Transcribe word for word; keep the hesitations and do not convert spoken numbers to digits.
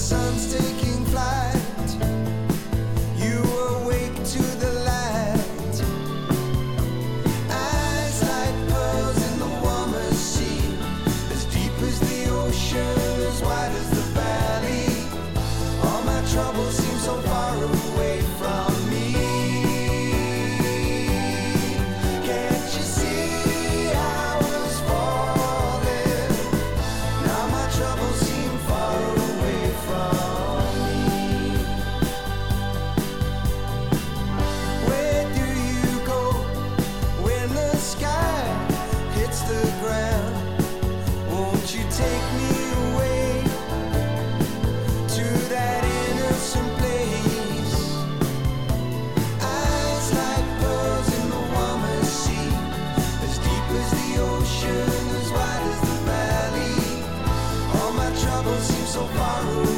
sun's taking flight. You awake to the light. Eyes like pearls in the warmest sea, as deep as the ocean, as wide as the valley. All my troubles seem so far away from me. Can't you see I was falling? Now my troubles seem far away from me. Where do you go when the sky hits the ground? Won't you take me away to that innocent place? Eyes like pearls in the warmest sea, as deep as the ocean, as wide as the valley. All my troubles seem so far away.